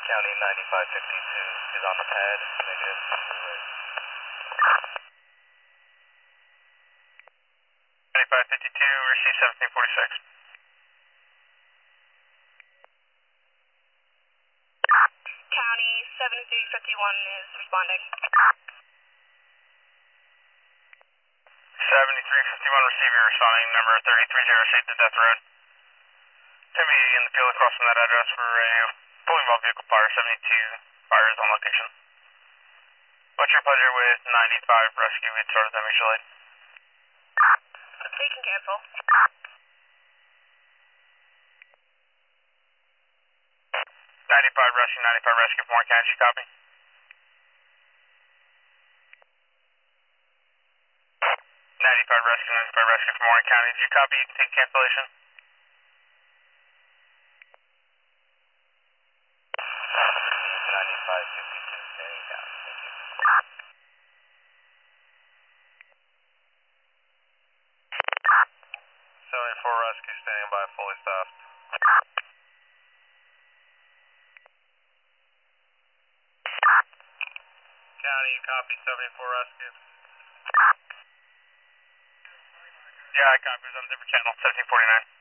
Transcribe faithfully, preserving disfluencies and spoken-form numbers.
County ninety-five fifty-two is on the pad, negative. ninety-five fifty-two, receive seventeen forty-six. County seventy-three fifty-one is responding. seventy-three fifty-one, receiver responding, number thirty-three oh eight to Death Road. Timmy in the field across from that address for a fully involved vehicle fire, seventy-two fires on location. What's your pleasure with ninety-five rescue? We had started that mutual aid. They can cancel. ninety-five rescue, ninety-five rescue from Warren County, copy? ninety-five rescue, ninety-five rescue from Warren County, did you copy? You can take cancellation? ninety-five fifty-two standing down, thank you. seventy-four rescue standing by, fully staffed. County, you copy seventy-four rescue? Yeah, I copy. It was on a different channel, seventeen forty-nine.